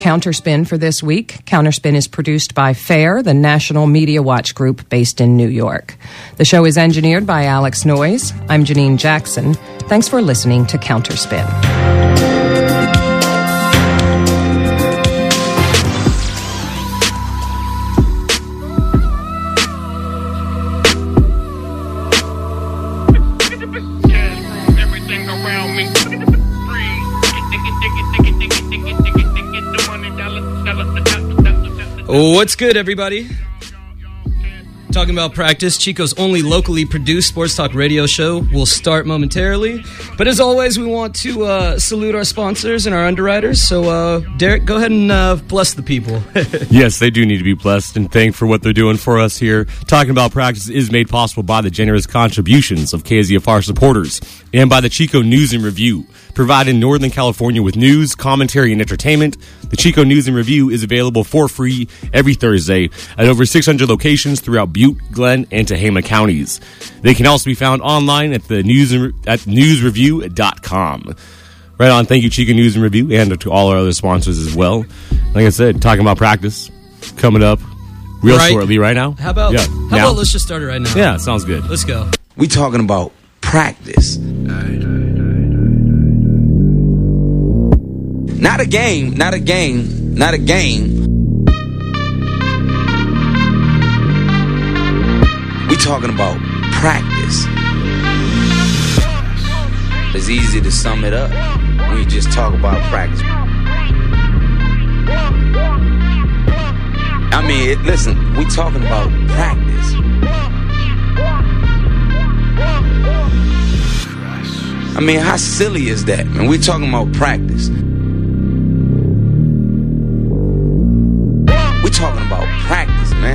Counterspin for this week. Counterspin is produced by FAIR, the National Media Watch Group based in New York. The show is engineered by Alex Noyes. I'm Janine Jackson. Thanks for listening to Counterspin. What's good, everybody? Talking about practice, Chico's only locally produced sports talk radio show will start momentarily. But as always, we want to salute our sponsors and our underwriters. So, Derek, go ahead and bless the people. Yes, they do need to be blessed and thanked for what they're doing for us here. Talking about practice is made possible by the generous contributions of KZFR supporters and by the Chico News and Review, providing Northern California with news, commentary, and entertainment. The Chico News and Review is available for free every Thursday at over 600 locations throughout Butte, Glenn, and Tehama counties. They can also be found online at the newsreview.com. Right on. Thank you, Chico News and Review, and to all our other sponsors as well. Like I said, talking about practice coming up real shortly. Right now. How about let's just start it right now? Yeah, sounds good. Let's go. We talking about practice. Not a game. We talking about practice. It's easy to sum it up when you just talk about practice. I mean, listen, we talking about practice. I mean, how silly is that, man? We talking about practice. We talking about practice, man.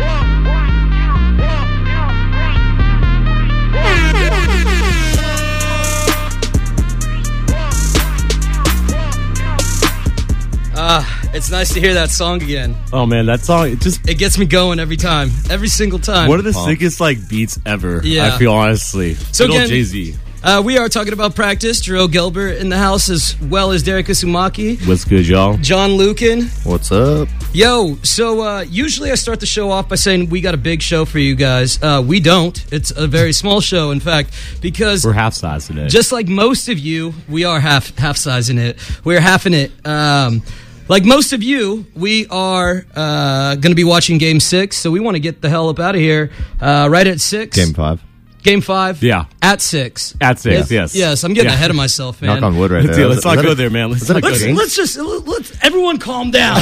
It's nice to hear that song again. Oh man, that song it gets me going every time, every single time. One of the sickest beats ever. Yeah. I feel honestly. So good again, old Jay-Z. We are talking about practice. Jerome Gilbert in the house, as well as Derek Usumaki. What's good, y'all? John Lucan. What's up? Yo, so usually I start the show off by saying we got a big show for you guys. We don't. It's a very small show, in fact, because we're half size today. Just like most of you, we are half sizing it. We're halving it. Like most of you, we are going to be watching Game 6, so we want to get the hell up out of here right at 6. Game 5. Game 5? Yeah. At 6. At 6, yes. Yes, I'm getting ahead of myself, man. Knock on wood right there. Let's not go there, man. Let's everyone calm down.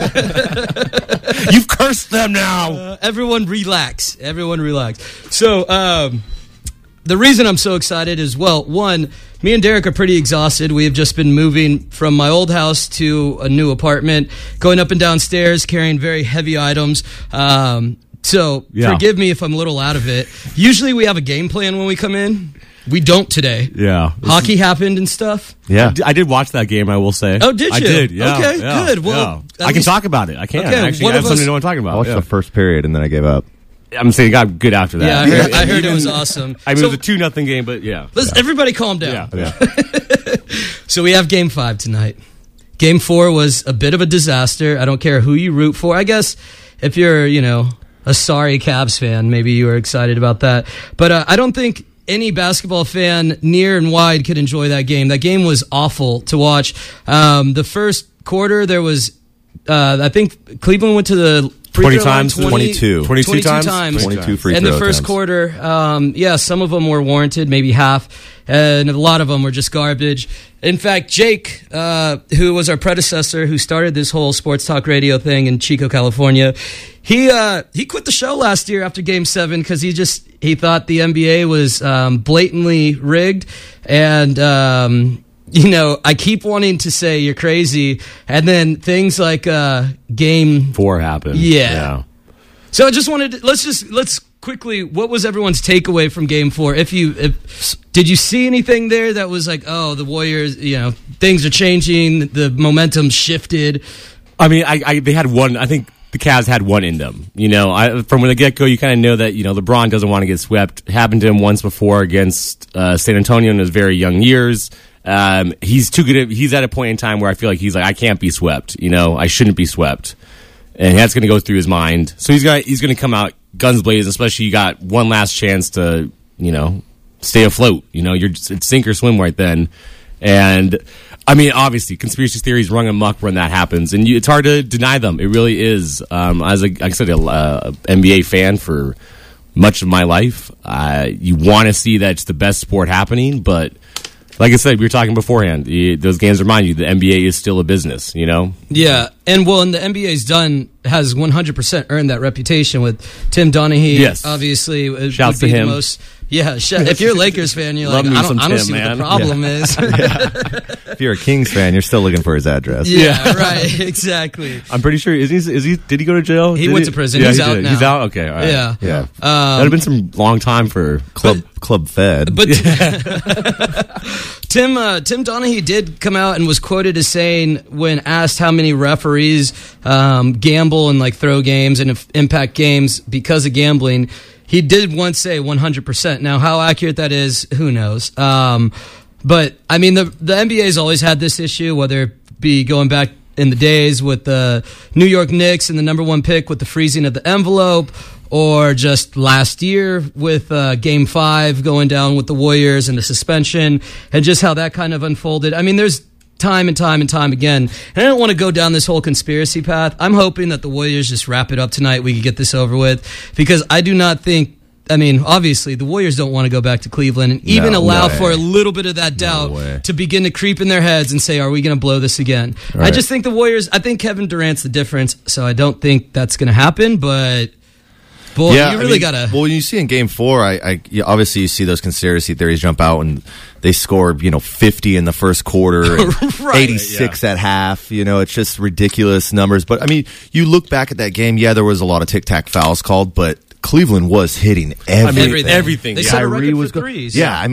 You've cursed them now. Everyone relax. So, the reason I'm so excited is, well, one, me and Derek are pretty exhausted. We have just been moving from my old house to a new apartment, going up and down stairs, carrying very heavy items. So forgive me if I'm a little out of it. Usually we have a game plan when we come in. We don't today. Yeah. Hockey happened and stuff. Yeah. I did watch that game, I will say. Oh, did you? I did, yeah. Okay, yeah, good. Well, yeah. I can talk about it. I can. Okay, Actually, I have something to know what I'm talking about. I watched the first period and then I gave up. I'm saying it got good after that. Yeah, I heard it was awesome. I mean, it was a 2-0 game, but yeah. Everybody calm down. Yeah. So we have Game 5 tonight. Game 4 was a bit of a disaster. I don't care who you root for. I guess if you're, a sorry Cavs fan, maybe you were excited about that. But I don't think any basketball fan near and wide could enjoy that game. That game was awful to watch. The first quarter, there was, I think Cleveland went to the 20 times? 22 times. 22 free throw in the first attempts. quarter, some of them were warranted, maybe half, and a lot of them were just garbage. In fact, Jake, who was our predecessor, who started this whole sports talk radio thing in Chico, California, he quit the show last year after Game 7 because he thought the NBA was blatantly rigged, and I keep wanting to say you're crazy, and then things like Game 4 happened. Yeah. So I just wanted to, let's quickly, what was everyone's takeaway from Game 4? Did you see anything there that was like, oh, the Warriors, things are changing, the momentum shifted? I mean, they had one. I think the Cavs had one in them. From the get-go, you kind of know that, LeBron doesn't want to get swept. It happened to him once before against San Antonio in his very young years. he's too good. He's at a point in time where I feel like he's like, I can't be swept. I shouldn't be swept, and that's going to go through his mind. So he's going to come out guns blazing. Especially you got one last chance to stay afloat. It's sink or swim right then. And I mean, obviously, conspiracy theories run amok when that happens, and it's hard to deny them. It really is. As like I said, a NBA fan for much of my life, you want to see that it's the best sport happening, but like I said, we were talking beforehand. Those games remind you the NBA is still a business. Yeah, and the NBA's has 100% earned that reputation with Tim Donaghy. Yes, obviously, shouts to him. If you're a Lakers fan, you're like, I don't see what the problem is. If you're a Kings fan, you're still looking for his address. Yeah, right, exactly. I'm pretty sure. Is he? Did he go to jail? He went to prison. He's out now. He's out. Okay, all right. Yeah. That'd have been some long time for Club Fed. But Tim Donaghy did come out and was quoted as saying, when asked how many referees gamble and throw games and impact games because of gambling, he did once say 100%. Now, how accurate that is, who knows? But I mean, the NBA's always had this issue, whether it be going back in the days with the New York Knicks and the number 1 pick with the freezing of the envelope, or just last year with Game 5 going down with the Warriors and the suspension, and just how that kind of unfolded. I mean, there's time and time again. And I don't want to go down this whole conspiracy path. I'm hoping that the Warriors just wrap it up tonight. We can get this over with, because I do not think, obviously, the Warriors don't want to go back to Cleveland and even allow for a little bit of that doubt to begin to creep in their heads and say, are we going to blow this again? Right. I just think the Warriors, I think Kevin Durant's the difference, so I don't think that's going to happen, but boy, you really got to... Well, when you see in Game 4, obviously you see those conspiracy theories jump out, and they score 50 in the first quarter, and right. 86 at half. It's just ridiculous numbers. But, you look back at that game, there was a lot of tic-tac fouls called, but Cleveland was hitting everything. They set a record for threes.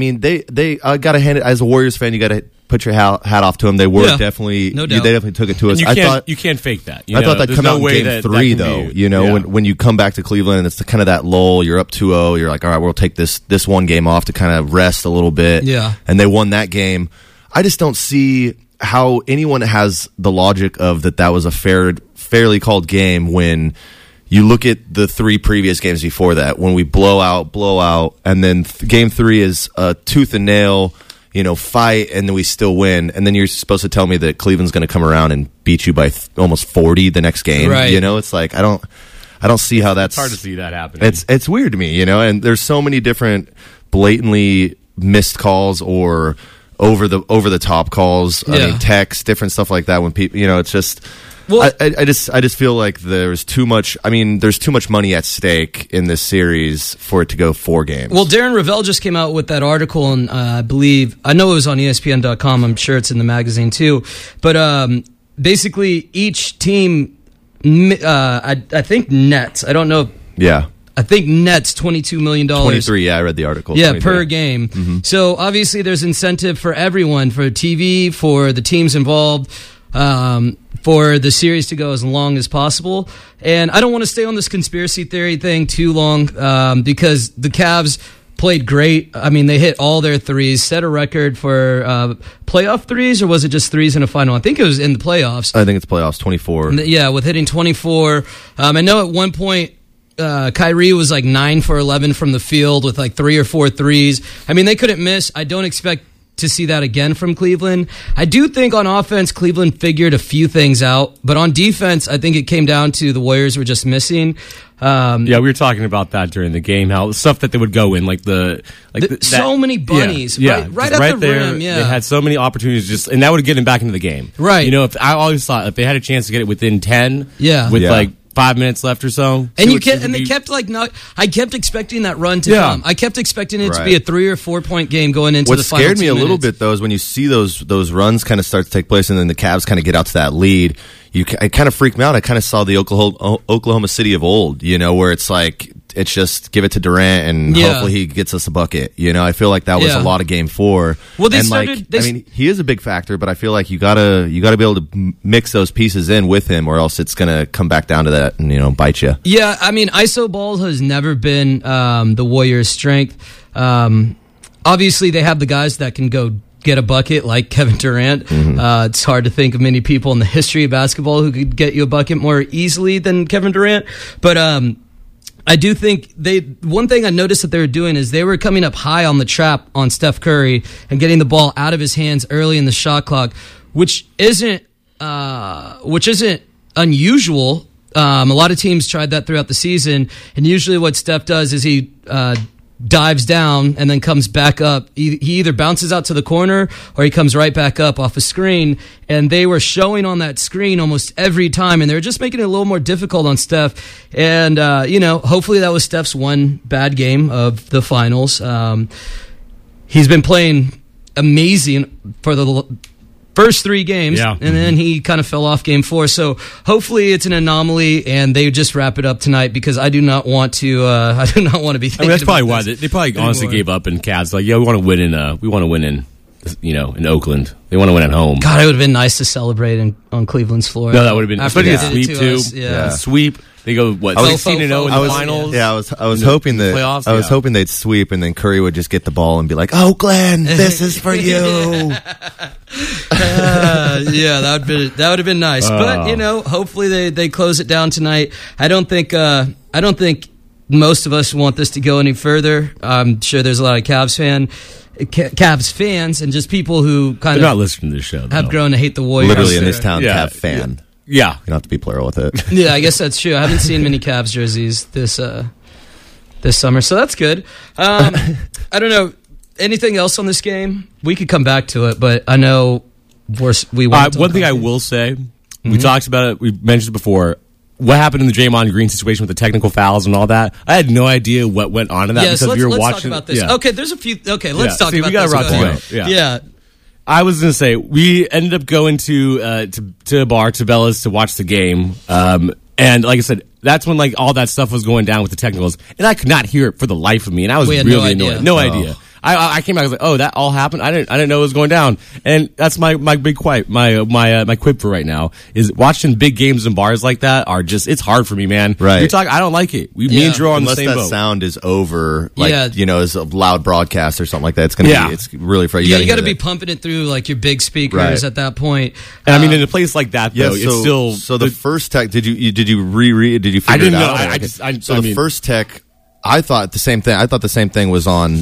They got to hand it, as a Warriors fan, you got to put your hat off to them. They were definitely, no doubt. They definitely took it to us. You can't fake that. I thought that'd come out in Game 3, though. When you come back to Cleveland, and it's kind of that lull. You're up 2-0. You're like, all right, we'll take this one game off to kind of rest a little bit. Yeah. And they won that game. I just don't see how anyone has the logic of that was a fairly called game when you look at the 3 previous games before that, when we blow out, and then Game 3 is a tooth and nail, fight, and then we still win, and then you're supposed to tell me that Cleveland's going to come around and beat you by almost 40 the next game. Right. It's like I don't see how that's... It's hard to see that happening. It's weird to me, and there's so many different blatantly missed calls or over the top calls. Text, different stuff like that when people, it's just... Well, I just feel like there's too much. There's too much money at stake in this series for it to go 4 games. Well, Darren Rovell just came out with that article, and I know it was on ESPN.com. I'm sure it's in the magazine too. But basically, each team, I think nets. I don't know. Yeah. I think nets $22 million. 23, I read the article. Yeah, per game. Mm-hmm. So obviously, there's incentive for everyone, for TV, for the teams involved. For the series to go as long as possible. And I don't want to stay on this conspiracy theory thing too long because the Cavs played great. They hit all their threes, set a record for playoff threes, or was it just threes in a final? I think it was in the playoffs. I think it's playoffs, 24. Yeah, with hitting 24. I know at one point Kyrie was 9 for 11 from the field with 3 or 4 threes. They couldn't miss. I don't expect to see that again from Cleveland. I do think on offense, Cleveland figured a few things out, but on defense, I think it came down to the Warriors were just missing. We were talking about that during the game, how stuff that they would go in, so many bunnies, right at the there, rim. Yeah, they had so many opportunities, and that would get them back into the game. Right. If I always thought if they had a chance to get it within 10, with 5 minutes left or so, and they kept I kept expecting that run to come. I kept expecting it to be a 3 or 4 point game going into the final. What scared me a little bit though is when you see those runs kind of start to take place, and then the Cavs kind of get out to that lead. It kind of freaked me out. I kind of saw the Oklahoma City of old, where it's it's just give it to Durant and hopefully he gets us a bucket. I feel like that was a lot of Game 4. Well, he is a big factor, but I feel like you gotta be able to mix those pieces in with him, or else it's gonna come back down to that and bite you. Yeah, ISO ball has never been the Warriors' strength. Obviously, they have the guys that can go get a bucket like Kevin Durant. It's hard to think of many people in the history of basketball who could get you a bucket more easily than Kevin Durant. But I do think one thing I noticed that they were doing is they were coming up high on the trap on Steph Curry and getting the ball out of his hands early in the shot clock, which isn't unusual. A lot of teams tried that throughout the season, and usually what Steph does is he dives down and then comes back up. He either bounces out to the corner or he comes right back up off a screen, and they were showing on that screen almost every time, and they were just making it a little more difficult on Steph. And hopefully that was Steph's one bad game of the finals. He's been playing amazing for the first 3 games, and then he kind of fell off game 4. So hopefully it's an anomaly, and they just wrap it up tonight because I do not want to. I do not want to be thinking. That's probably why this they probably anymore. honestly gave up. And Cavs like, we want to win in, in Oakland. They want to win at home. God, it would have been nice to celebrate on Cleveland's floor. No, that would have been. After Especially they a did it sweep to too. us, yeah. Sweep. They go 16-0 in the finals. Yeah, I was hoping that playoffs, I was hoping they'd sweep, and then Curry would just get the ball and be like, "Oh, Glenn, this is for you." That would have been nice. But hopefully they close it down tonight. I don't think most of us want this to go any further. I'm sure there's a lot of Cavs fans and just people who They're not listening to this show. have grown to hate the Warriors. Literally in this town, Yeah. Cav fan. Yeah. You don't have to be plural with it. Yeah, I guess that's true. I haven't seen many Cavs jerseys this summer, so that's good. I don't know. Anything else on this game? We could come back to it, but I know we want to one thing I will say, we talked about it, we mentioned it before, what happened in the Draymond Green situation with the technical fouls and all that. I had no idea what went on in that because let's we were talk watching. about this. Yeah. Okay, there's a few. Okay, let's talk See, about we got this. to rock Go ahead. together. Yeah. I was going to say, we ended up going to a bar, to Bella's, to watch the game. And like I said, that's when all that stuff was going down with the technicals. And I could not hear it for the life of me. And I was We had really no idea. annoyed. No idea. I came back, I was like, oh, that all happened? I didn't know it was going down. And that's my big quip. My quip for right now is watching big games in bars like that it's hard for me, man. Right. You're talking, I don't like it. Me and Drew are on Unless the same that boat. sound is over, Yeah. is a loud broadcast or something like that. It's gonna be. It's really frustrating. Yeah, you got to be pumping it through your big speakers Right. at that point. And I mean, in a place like that, though, Yeah, it's still. So the first tech, did you reread? Did you figure I didn't it know. out? The first tech, I thought the same thing. I thought the same thing was on,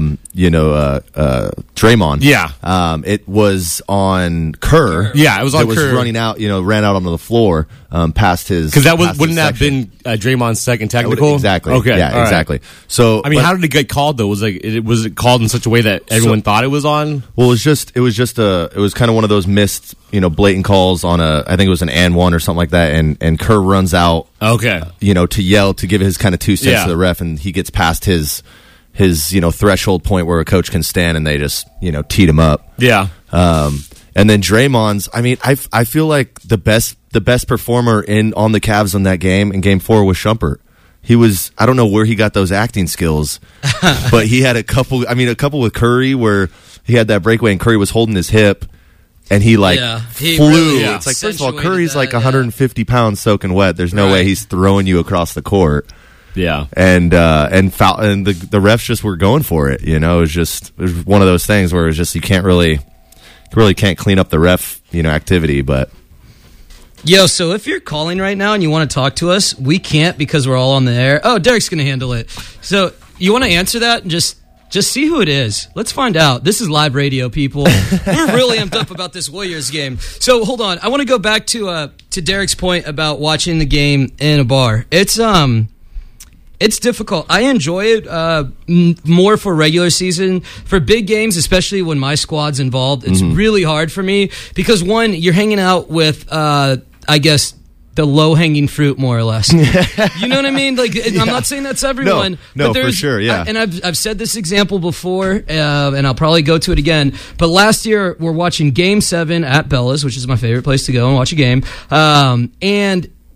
Draymond. Yeah. It was on Kerr. Yeah, it was on that Kerr. was running out, ran out onto the floor, past his. Because that past wouldn't his have section. been Draymond's second That would- technical? Exactly. Okay. Yeah, all right. exactly. So, I mean, how did it get called though? Was it called in such a way that everyone thought it was on? Well, it was kind of one of those missed, blatant calls on I think it was an and one or something like that, and Kerr runs out, Okay. to yell, to give his kind of 2 cents Yeah. to the ref, and he gets past his threshold point where a coach can stand, and they just teed him up. Yeah. And then Draymond's, I mean, I feel like the best performer on the Cavs in that game, in Game 4, was Shumpert. He was, I don't know where he got those acting skills, but he had a couple with Curry where he had that breakaway and Curry was holding his hip and he he flew. really It's like, first of all, accentuated Curry's that, 150 pounds soaking wet. There's no Right. way he's throwing you across the court. Yeah. And the refs just were going for it. It was one of those things where it's just, you really can't clean up the ref, activity, but. Yo, so if you're calling right now and you want to talk to us, we can't because we're all on the air. Oh, Derek's going to handle it. So you want to answer that and just see who it is. Let's find out. This is live radio, people. We're really amped up about this Warriors game. So hold on. I want to go back to Derek's point about watching the game in a bar. It's difficult. I enjoy it more for regular season. For big games, especially when my squad's involved, it's really hard for me because, one, you're hanging out with, I guess, the low-hanging fruit, more or less. You know what I mean? I'm not saying that's everyone. No, but for sure, yeah. and I've said this example before, and I'll probably go to it again. But last year, we're watching Game 7 at Bella's, which is my favorite place to go and watch a game. And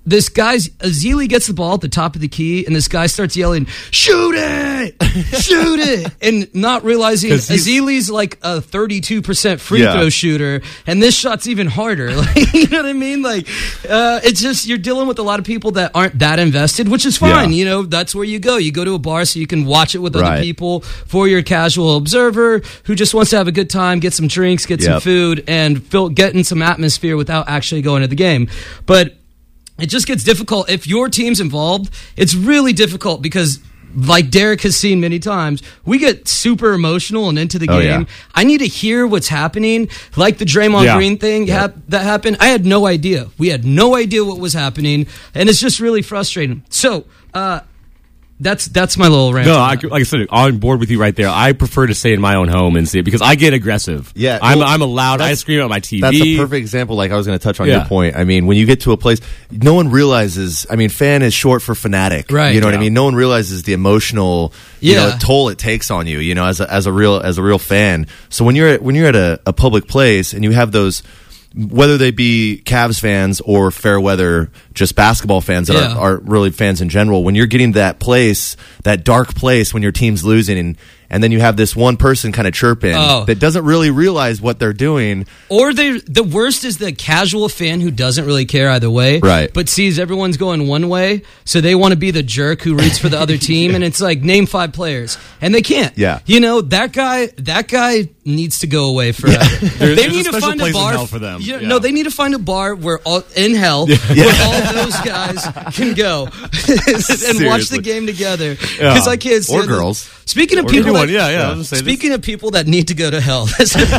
this guy's Ezeli gets the ball at the top of the key, and this guy starts yelling, "Shoot it! Shoot it!" And not realizing Ezeli's like a 32% free throw shooter, and this shot's even harder. Like, you know what I mean? Like, it's just you're dealing with a lot of people that aren't that invested, which is fine. You know, that's where you go. You go to a bar so you can watch it with other people. For your casual observer who just wants to have a good time, get some drinks, get some food, and get in some atmosphere without actually going to the game. But it just gets difficult. If your team's involved, it's really difficult because, like Derek has seen many times, we get super emotional and into the game. I need to hear what's happening. Like the Draymond Green thing that happened. I had no idea. We had no idea what was happening, and it's just really frustrating. So, that's my little rant. No, like I said, on board with you right there. I prefer to stay in my own home and see it because I get aggressive. Yeah, I'm allowed. I scream at my TV. That's a perfect example. Like I was going to touch on your point. I mean, when you get to a place, no one realizes. I mean, fan is short for fanatic. Right. You know what I mean? No one realizes the emotional toll it takes on you. You know, as a real fan. So when you're at a public place and you have those, whether they be Cavs fans or fair weather, just basketball fans that are really fans in general, when you're getting to that place, that dark place when your team's losing, and then you have this one person kind of chirping that doesn't really realize what they're doing. Or the worst is the casual fan who doesn't really care either way, but sees everyone's going one way, so they want to be the jerk who roots for the other team, and it's like, name 5 players, and they can't. Yeah. You know, that guy needs to go away forever. They need to find a bar for them. No, they need to find a bar where in hell where all those guys can go and watch the game together. Because I can't see girls. Speaking of people, speaking of people that need to go to hell.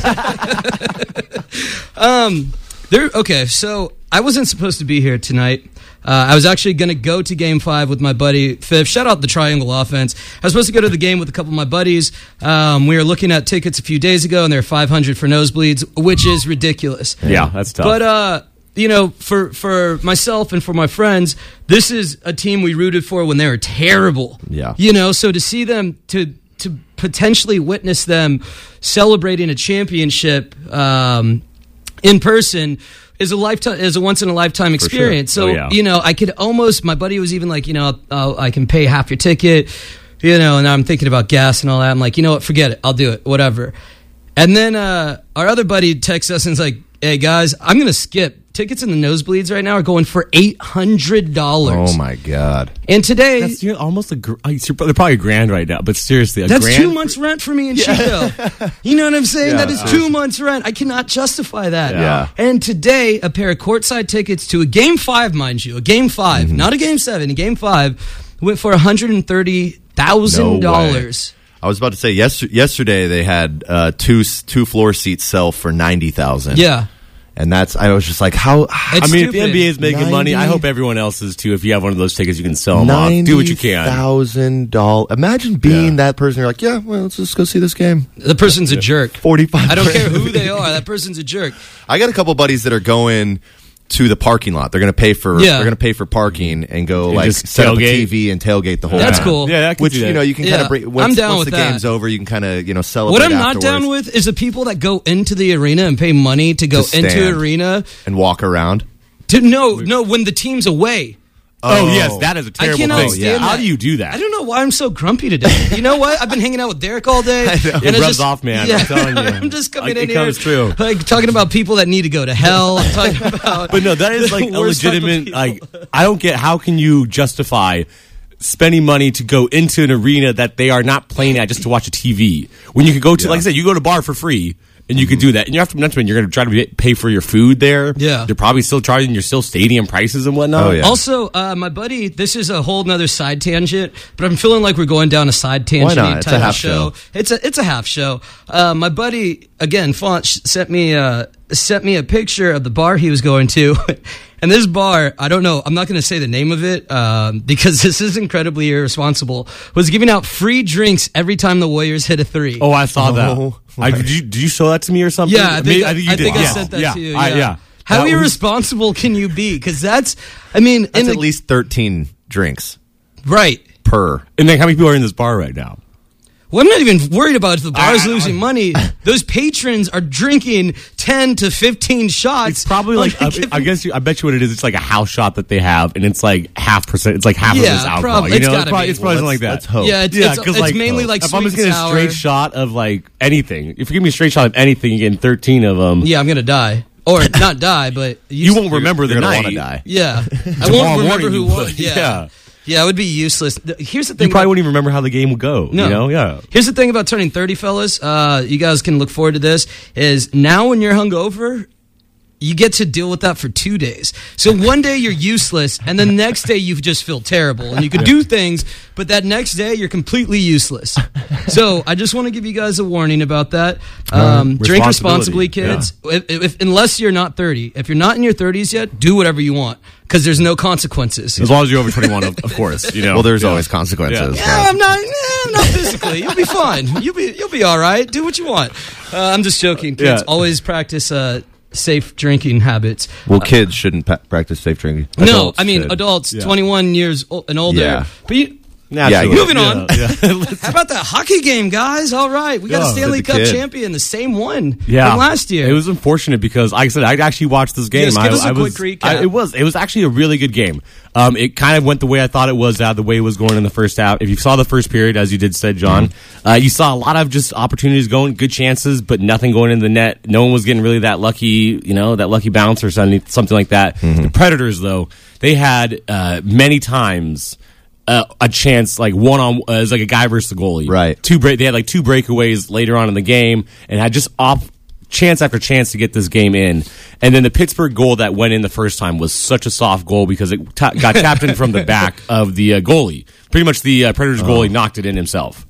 Okay, so I wasn't supposed to be here tonight. I was actually going to go to Game 5 with my buddy Fifth. Shout out the Triangle Offense. I was supposed to go to the game with a couple of my buddies. We were looking at tickets a few days ago, and they're $500 for nosebleeds, which is ridiculous. Yeah, that's tough. But you know, for myself and for my friends, this is a team we rooted for when they were terrible. Yeah. You know, so to see them, to potentially witness them celebrating a championship in person is a once in a lifetime experience. Sure. So, you know, I could almost, my buddy was even like, you know, I can pay half your ticket, you know, and I'm thinking about gas and all that. I'm like, you know what, forget it. I'll do it, whatever. And then our other buddy texts us and is like, hey guys, I'm going to skip. Tickets in the nosebleeds right now are going for $800. Oh my God. And today, that's almost they're probably $1,000 right now, but seriously, that's $1,000? 2 months rent for me in Chico. You know what I'm saying? That is 2 months rent. I cannot justify that. Yeah. And today, a pair of courtside tickets to a Game 5, mind you, a Game 5, not a Game 7, a Game 5, went for $130,000. No way. I was about to say yesterday they had two floor seats sell for $90,000. Yeah. And I was just like, how? I mean, if the NBA is making money, I hope everyone else is too. If you have one of those tickets, you can sell them off. Do what you can. $90,000. Imagine being that person. You're like, yeah, well, let's just go see this game. The person's a jerk. 45. I don't care who they are. That person's a jerk. I got a couple buddies that are going to the parking lot. They're going to pay for parking and go and set up a TV and tailgate the whole. That's time. Cool. Yeah, which you know you can kind of bring. Once the game's over, you can kind of celebrate. What I'm not down with is the people that go into the arena and pay money to go into arena and walk around. No, when the team's away. Oh yes, that is a terrible thing. Yeah. How do you do that? I don't know why I'm so grumpy today. You know what? I've been hanging out with Derek all day. It rubs off, man. Yeah, I'm telling you. I'm just coming in it here. Comes true. Like talking about people that need to go to hell. I'm talking about. But no, that is like a legitimate. Like I don't get how can you justify spending money to go into an arena that they are not playing at just to watch a TV when you could go to like I said, you go to a bar for free. And you could do that. And you have to mention you're going to try to pay for your food there. Yeah. They're probably still charging your stadium prices and whatnot. Oh, yeah. Also, my buddy, this is a whole nother side tangent, but I'm feeling like we're going down a side tangent type of show. It's a half show. My buddy, again, Font, sent me a picture of the bar he was going to. And this bar, I don't know, I'm not going to say the name of it because this is incredibly irresponsible, was giving out free drinks every time the Warriors hit a 3. Oh, I saw that. Did you show that to me or something? Yeah, I think you did. I Yes. sent that to you. How That irresponsible can you be? Because that's at least 13 drinks. Right. Per. And then how many people are in this bar right now? Well, I'm not even worried about if the bar's losing money. Those patrons are drinking 10 to 15 shots. It's probably like I bet you what it is. It's like a house shot that they have, and it's like 0.5%. It's like half of this alcohol. Probably. You know, It's probably something like that. Let's hope. Yeah, it's mainly like if sweet I'm just getting a sour. straight shot of like anything, if you give me a straight shot of anything, you're getting 13 of them. Yeah, I'm gonna die, or not die, but You won't remember the You're gonna night. want to die. Yeah, I Tomorrow won't remember morning who you won. would. Yeah. Yeah, it would be useless. Here's the thing. You probably wouldn't even remember how the game would go. No. You know? Yeah. Here's the thing about turning 30, fellas. You guys can look forward to this. Is now when you're hungover, you get to deal with that for 2 days. So one day you're useless, and the next day you just feel terrible, and you can do things, but that next day you're completely useless. So I just want to give you guys a warning about that. Drink responsibly, kids. If unless you're not 30. If you're not in your 30s yet, do whatever you want, because there's no consequences. As long as you're over 21, of course. You know. Well, there's always consequences. Yeah, I'm not physically. You'll be fine. You'll be all right. Do what you want. I'm just joking, kids. Yeah. Always practice safe drinking habits. Well, kids shouldn't practice safe drinking. No, Adults I mean should. adults, Yeah. 21 years and older. Yeah. But Naturally. moving on. Yeah. How about that hockey game, guys? All right, we got a Yeah, Stanley the Cup kid. champion, the same one from Yeah, last year. It was unfortunate because, like I said, I'd actually watched this game. Yes, give us a I quick recap. It was actually a really good game. It kind of went the way I thought it was, the way it was going in the first half. If you saw the first period, as you did said, John, you saw a lot of just opportunities going, good chances, but nothing going in the net. No one was getting really that lucky, that lucky bounce or something like that. The Predators, though, they had many times a chance, like as like a guy versus the goalie. Right. They had like 2 breakaways later on in the game and had just chance after chance to get this game in. And then the Pittsburgh goal that went in the first time was such a soft goal because it got tapped in from the back of the goalie. Pretty much the Predators goalie knocked it in himself.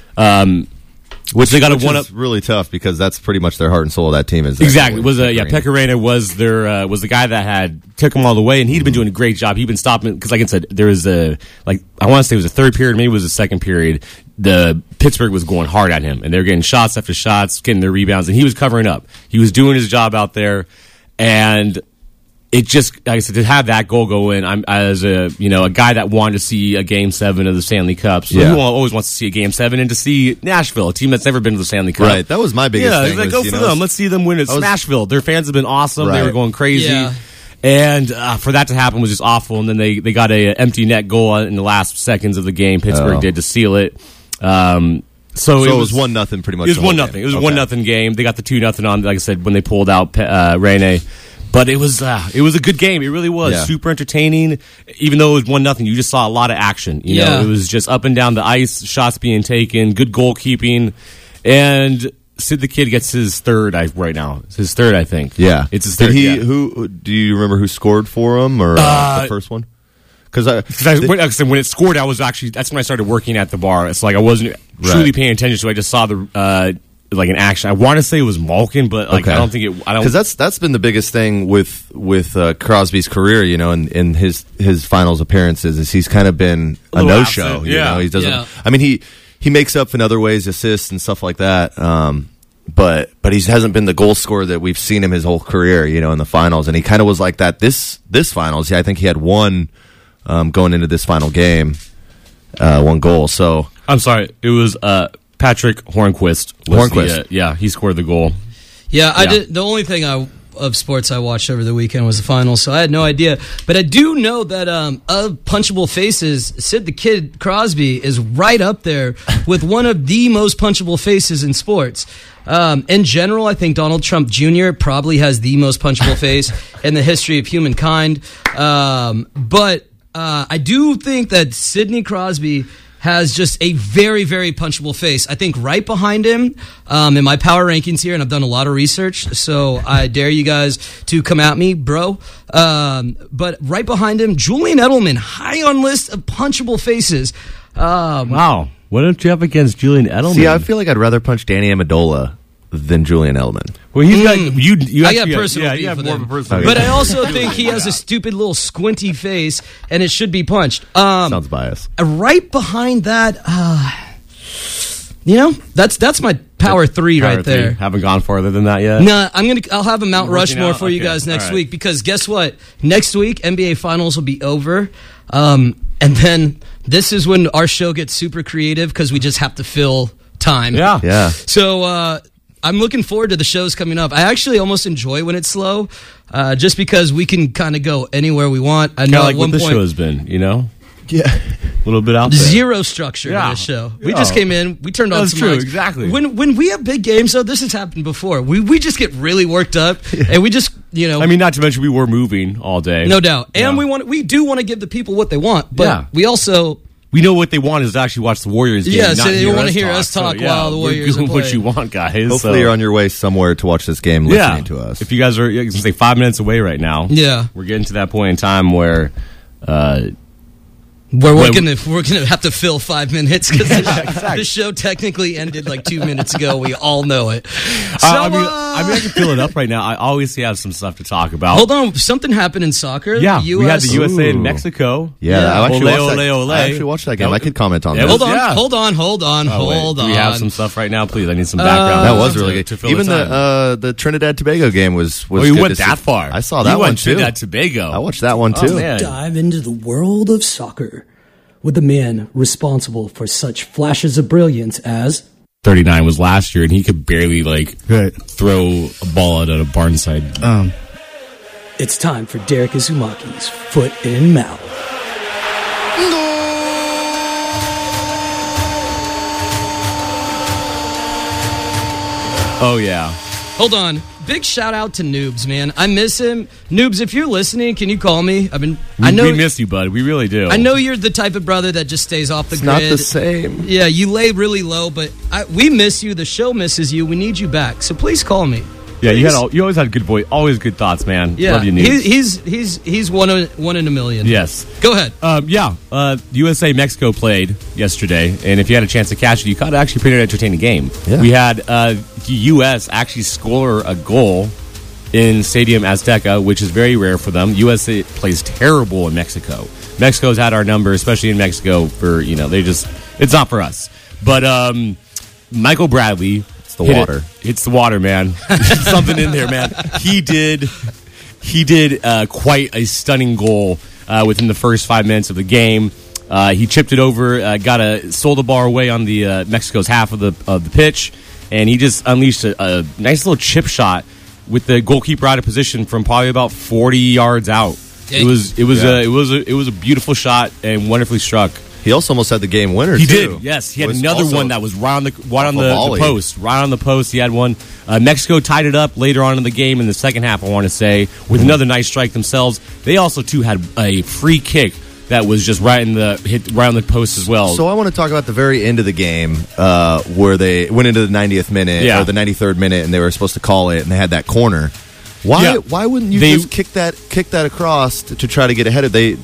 Which they got a one up. Really tough because that's pretty much their heart and soul of that team. Is Exactly. Pekka Rinne was their was the guy that had took them all the way, and he'd been doing a great job. He'd been stopping because, like I said, there was I want to say it was a third period, maybe it was a second period. The Pittsburgh was going hard at him, and they were getting shots after shots, getting their rebounds, and he was covering up. He was doing his job out there, and it just, like I said, to have that goal go in, I'm as a guy that wanted to see a Game 7 of the Stanley Cup. So who always wants to see a Game 7 and to see Nashville, a team that's never been to the Stanley Cup. Right, that was my biggest thing. Yeah, go for them. Let's see them win at Smashville. Their fans have been awesome. They were going crazy. Yeah. And for that to happen was just awful. And then they got a empty net goal in the last seconds of the game. Pittsburgh did to seal it. So it was 1-0 pretty much. It was 1-0. It was a 1-0 game. They got the 2-0 on, like I said, when they pulled out Rinne. But it was a good game. It really was super entertaining. Even though it was 1-0, you just saw a lot of action. You know, it was just up and down the ice, shots being taken, good goalkeeping, and Sid the Kid gets his third right now. It's his third, I think. Yeah, it's his third. Who do you remember who scored for him or the first one? Because when it scored, that's when I started working at the bar. It's like I wasn't truly paying attention, so I just saw the. Like an action. I want to say it was Malkin, but I don't think it. Because that's been the biggest thing with Crosby's career, in his finals appearances, is he's kind of been a no-show. He doesn't. Yeah. I mean, he makes up in other ways, assists and stuff like that. But he hasn't been the goal scorer that we've seen him his whole career, in the finals. And he kind of was like that this finals. I think he had one going into this final game, one goal. So I'm sorry, it was. Patrick Hornquist. He scored the goal. Yeah, I did. The only thing of sports I watched over the weekend was the finals, so I had no idea. But I do know that of punchable faces, Sid the Kid Crosby is right up there with one of the most punchable faces in sports. In general, I think Donald Trump Jr. probably has the most punchable face in the history of humankind. But I do think that Sidney Crosby has just a very, very punchable face. I think right behind him, in my power rankings here, and I've done a lot of research, so I dare you guys to come at me, bro. But right behind him, Julian Edelman, high on list of punchable faces. Wow. What don't you have against Julian Edelman? See, I feel like I'd rather punch Danny Amendola than Julian Edelman. Well, he's got you. I got personal beef with him. But I also think he has a stupid little squinty face, and it should be punched. Sounds biased. Right behind that, that's my power three right there. Haven't gone farther than that yet. No, I'll have a Mount Rushmore for you guys next week, because guess what? Next week NBA Finals will be over, and then this is when our show gets super creative because we just have to fill time. Yeah. So I'm looking forward to the shows coming up. I actually almost enjoy when it's slow, just because we can kind of go anywhere we want. I know like at one what the point, show has been, Yeah. a little bit out there. zero structure Yeah. to the show. We Yeah. just came in, we turned on That's some true, mics. exactly. When we have big games, though, this has happened before. We just get really worked up, and we just, I mean, not to mention we were moving all day. no doubt. And Yeah. we do want to give the people what they want, but Yeah. we also... We know what they want is to actually watch the Warriors game. Yeah, not so they hear wanna us hear talk. us talk So, while the Warriors we're doing are what playing. you want, guys. Hopefully so. you're on your way somewhere to watch this game listening to us. If you guys are, I was gonna say 5 minutes away right now. Yeah. We're getting to that point in time where We're gonna have to fill 5 minutes because the show technically ended like 2 minutes ago. We all know it. So, I mean, I can fill it up right now. I obviously have some stuff to talk about. hold on, something happened in soccer. Yeah, the we had the US. USA and Ooh. Mexico. Yeah, I actually, Ole, watched that, ole, ole. I actually watched that game. I could comment on Yeah, that. Hold on, Yeah. hold on. Oh, wait. Hold Do on. we have some stuff right now, please? I need some background. That was to- really good. to fill Even the time. the Trinidad Tobago game was Oh, you good went to that see. far. I saw that you one went too. Trinidad Tobago. I watched that one too. Oh, man. Dive into the world of soccer with the man responsible for such flashes of brilliance as 39 was last year, and he could barely throw a ball out at a barnside. it's time for Derek Izumaki's Foot in Mouth. Oh yeah. Hold on. Big shout out to Noobs, man. I miss him. Noobs, if you're listening, can you call me? I know we miss you, bud. We really do. I know you're the type of brother that just stays off the It's grid. not the same. Yeah, you lay really low, but we miss you. The show misses you. We need you back. So please call me. Yeah, you always had good voice, always good thoughts, man. Yeah, Love you, News. he's one in a million. Yes. Go ahead. USA Mexico played yesterday, and if you had a chance to catch it, you caught actually a pretty entertaining game. Yeah. We had the U.S. actually score a goal in Stadium Azteca, which is very rare for them. USA plays terrible in Mexico. Mexico's had our number, especially in Mexico. It's not for us. But Michael Bradley. It's the water. It's the water, man. Something in there, man. He did quite a stunning goal within the first 5 minutes of the game. He chipped it over, stole the ball away on the Mexico's half of the pitch, and he just unleashed a nice little chip shot with the goalkeeper out of position from probably about 40 yards out. Yeah. It was a beautiful shot and wonderfully struck. He also almost had the game winner. He too. did, yes. He had Was another also one that was right on the volley. post. Right on the post, he had one. Mexico tied it up later on in the game in the second half, I want to say, with another nice strike themselves. They also, too, had a free kick that was just right on the post as well. So I want to talk about the very end of the game where they went into the 90th minute or the 93rd minute, and they were supposed to call it, and they had that corner. Why wouldn't you just kick that across to try to get ahead of? They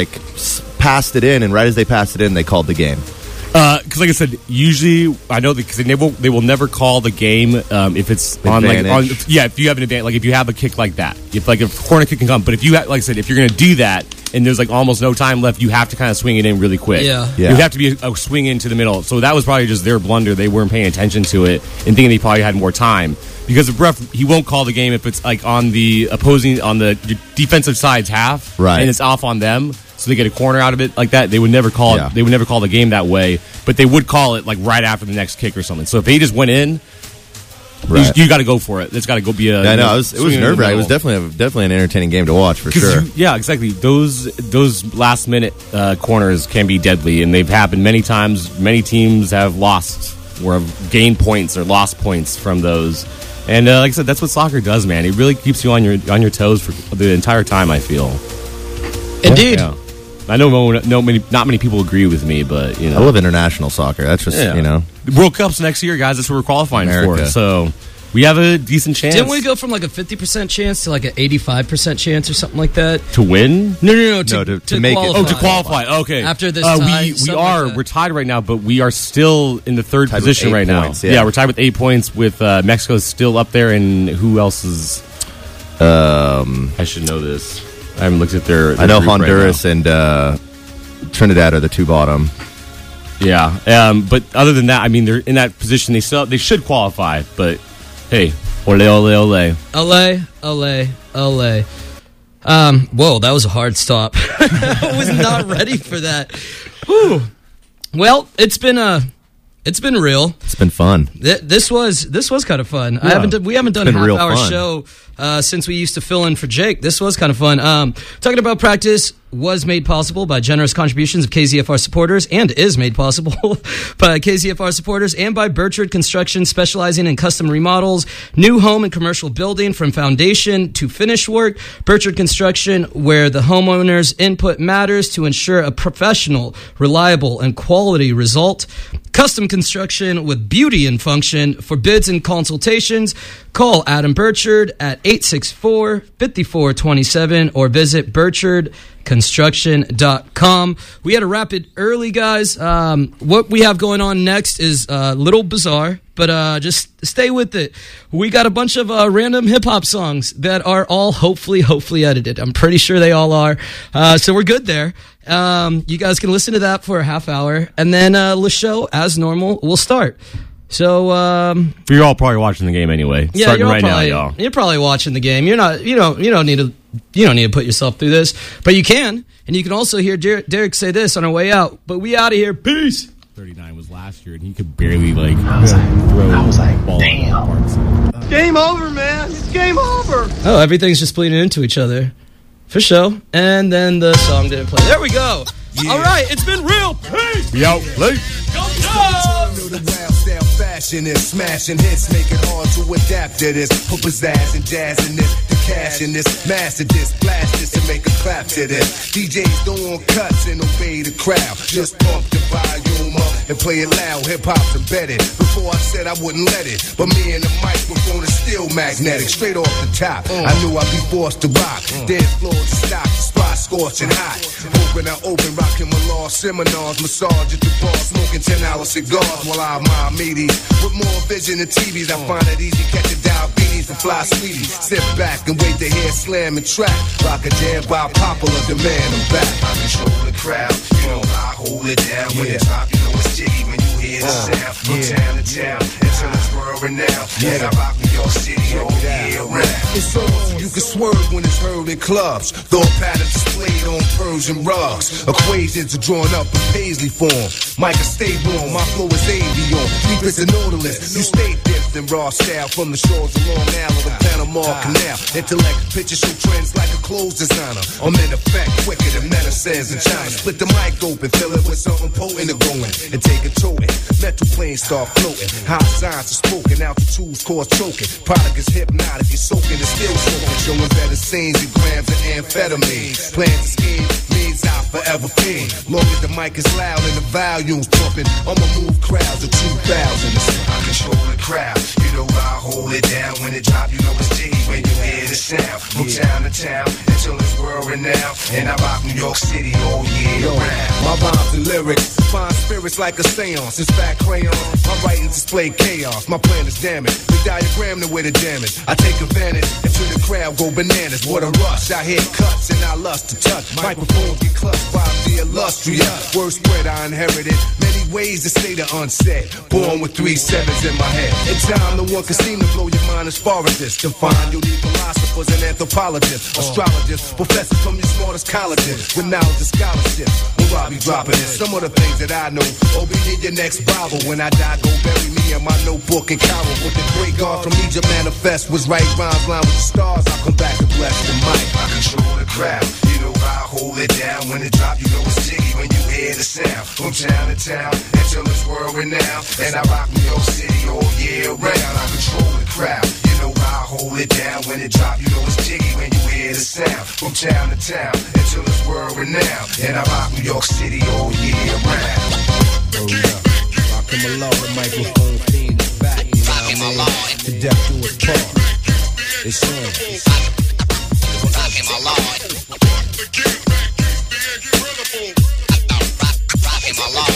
passed it in, and right as they passed it in, they called the game. Because, like I said, usually I know because they will never call the game if it's Advantage. if you have an advantage, like if you have a kick like that, if a corner kick can come. But if you like I said, if you're going to do that and there's almost no time left, you have to kind of swing it in really quick. Yeah. You have to be a swing into the middle. So that was probably just their blunder. They weren't paying attention to it and thinking they probably had more time. Because the ref, he won't call the game if it's on the defensive side's half, right? And it's off on them, so they get a corner out of it like that. They would never call it. They would never call the game that way, but they would call it right after the next kick or something. So if he just went in, you got to go for it. It's got to go be a. I know it was nerve wracking. It was definitely an entertaining game to watch for sure. Yeah, exactly. Those last minute corners can be deadly, and they've happened many times. Many teams have lost or have gained points or lost points from those. And like I said, that's what soccer does, man. It really keeps you on your toes for the entire time, I feel. Indeed. Yeah. I know not many people agree with me, but I love international soccer. That's just The World Cup's next year, guys. That's what we're qualifying for. So we have a decent chance. Didn't we go from a 50% chance to an 85% chance or something like that? To win? No. To make qualify. it. To qualify. Okay. After this tie, we're tied right now, but we are still in the third Tied with position 8 right points, now. yeah. We're tied with 8 points with Mexico's still up there, and who else is... I should know this. I haven't looked at their I know group Honduras right and Trinidad are the two bottom. Yeah. But other than that, I mean, they're in that position. They should qualify, but hey, ole, ole, ole. LA. Whoa, that was a hard stop. I was not ready for that. Whew. Well, it's been a It's been real. It's been fun. This was kind of fun. Yeah. We haven't done a been real half-hour fun. show since we used to fill in for Jake. This was kind of fun. Talking about practice was made possible by generous contributions of KZFR supporters and is made possible by KZFR supporters and by Burchard Construction, specializing in custom remodels, new home and commercial building from foundation to finish work. Burchard Construction, where the homeowner's input matters to ensure a professional, reliable, and quality result. Custom construction with beauty and function. For bids and consultations, call Adam Burchard at 864-5427 or visit burchardconstruction.com. We had to wrap it early, guys. What we have going on next is a little bizarre, but just stay with it. We got a bunch of random hip-hop songs that are all hopefully edited. I'm pretty sure they all are. So we're good there. You guys can listen to that for a half hour, and then the show, as normal, will start. So You're all probably watching the game anyway. yeah, Starting you're right probably, now, y'all. You're probably watching the game. You don't need to put yourself through this, but you can, and you can also hear Derek say this on our way out. But we out of here. Peace. 39 was last year, and he could barely throw the ball. Damn. Game over, man. It's game over. Oh, everything's just bleeding into each other. For sure. And then the song didn't play. There we go. Yeah. All right, it's been real. Peace. We out late. Go Dogs! The wild style fashion is smashing hits, make it hard to adapt to this. Put pizzazz and jazz in this, the cash in this, master this, blast this and make a clap to this. DJs don't want cuts and obey the crowd. Just pump the volume up and play it loud. Hip hop's embedded. Before I said I wouldn't let it, but me and the microphone is still magnetic. Straight off the top, I knew I'd be forced to rock. Dance floor to stop, the spot scorching hot. Open I open, rocking my law seminars, massage at the bar, smoking 10-hour cigars while I admire meaties. With more vision than TVs, I find it easy catching diabetes from fly sweeties. Sit back and wait to hear slam and track. Rock a jam by popular demand. I'm back. I control the crowd, you know I hold it down. When the top, you know it's jiggy when you hear the sound. From town to town, until it's world renowned. And I rock New York City all year round. It's so you can swerve when it's heard in clubs. Thought patterns displayed on Persian rugs. Equations are drawn up in Paisley form. Micah stay warm, my flow is avion. Deep as a Nautilus, you stay dipped in raw style. From the shores of Long Island to Panama Canal. Intellect, picture show trends like a clothes designer. I'm in effect, quicker than medicines in China. Split the mic open, fill it with something potent and going. And take it to it. Mental planes start floating. High science is spoken, altitudes cause choking. Product is hypnotic, you're soaking, it's still soaking. Showing better scenes and grams of amphetamine. Plans to scheme, means I'll forever fiend. Long as the mic is loud and the volume's pumping, I'ma move crowds of 2,000. I control the crowd, you know I hold it down. When it drop, you know it's jiggy when you hear the sound. From town to town, until it's world renowned. And I rock New York City all year round. My rhymes and lyrics, find spirits like a seance. It's fat crayons, my writings display chaos. My plan is damaged, the diagram the way to damage. I take advantage, until the crowd go bananas. What a rush, I hear cuts and I lust to touch. Microphones get clutched by the illustrious. Word spread I inherited, many ways to say the unsaid. Born with 3 sevens in my head. In time, no one can seem to blow your mind as far as this. Define, you'll need philosophers and anthropologists, astrologists, professors from your smartest colleges, with knowledge and scholarships. Will I be dropping it? Some of the things that I know, or be in your next Bible. When I die, go bury me in my notebook and Cairo. With the great God from Egypt manifest was right rhymes line with the stars. I'll come back and bless the mic. I control the crowd, you know I hold it down. When it drop, you know it's jiggy when you hear the sound. From town to town, until it's world renowned. And I rock New York City all year round. I control the crowd, you know I hold it down. When it drop, you know it's jiggy when you hear the sound. From town to town, until it's world renowned. And I rock New York City all year round. Rockin' my law, the microphone fiend is back, you know what I mean? To death do us part. It's on. Rockin' my law. Rockin' my law.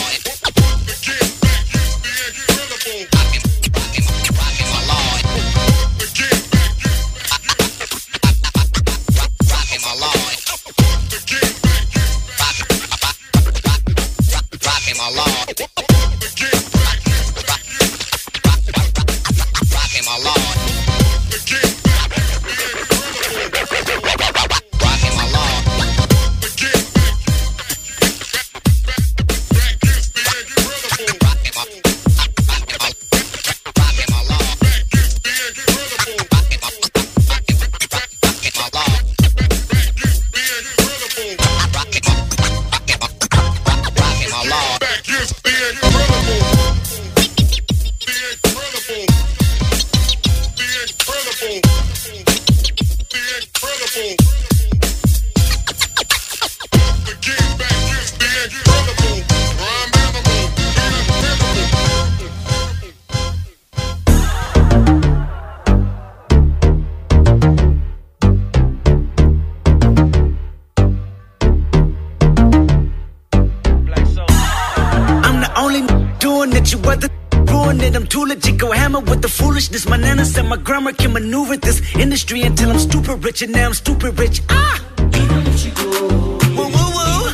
with you, what the ruin it. I'm too legit, go hammer with the foolishness. My nana said my grandma can maneuver this industry until I'm stupid rich, and now I'm stupid rich. Even if she go, woo, woo, woo.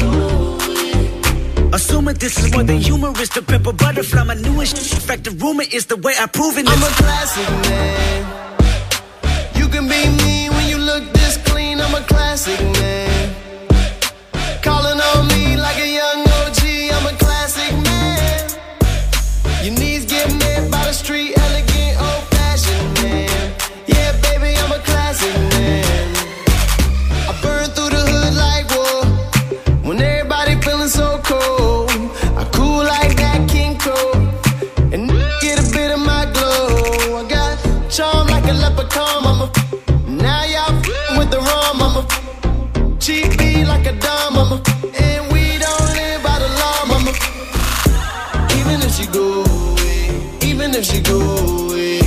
Assuming this is more than humorous, to pimp a butterfly, my newest shit. In fact, the rumor is the way I prove it. I'm a classic man. You can be mean when you look this clean. I'm a classic man. Calling on me like a young OG. I'm a classic man. Your knees get met by the street, elegant, old-fashioned man. Yeah, baby, I'm a classic man. I burn through the hood like war. When everybody feeling so cold, I cool like that King Cole. And get a bit of my glow. I got charm like a leprechaun, mama. Now y'all with the rum, mama. Cheap beat like a dime, mama. And we don't live by the law, mama. Even if she go away, even if she go away,